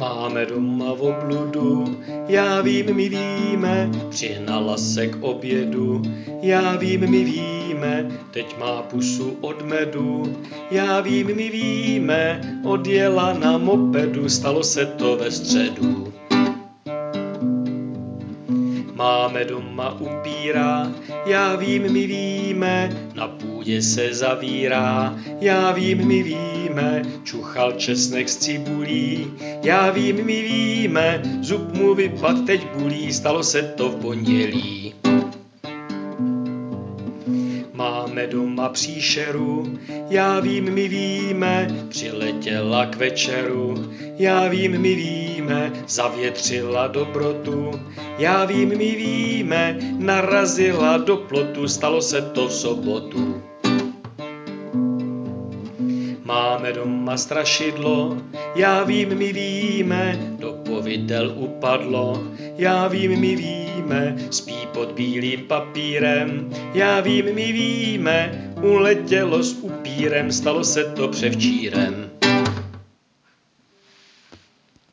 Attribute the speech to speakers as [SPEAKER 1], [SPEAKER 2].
[SPEAKER 1] Máme doma obludu, já vím, my víme, přihnala se k obědu. Já vím, my víme, teď má pusu od medu. Já vím, my víme, odjela na mopedu, stalo se to ve středu. Máme doma upíra, já vím, my víme, na půdě se zavírá. Já vím, my víme, čuchal česnek s cibulí. Já vím, my víme, zub mu vypad, teď bulí, stalo se to v pondělí. Máme doma příšeru, já vím, my víme, přiletěla k večeru. Já vím, my víme, zavětřila dobrotu. Já vím, my víme, narazila do plotu, stalo se to v sobotu. Máme doma strašidlo, já vím, my víme, do povidel upadlo. Já vím, my víme, spí pod bílým papírem. Já vím, my víme, uletělo s upírem, stalo se to převčírem.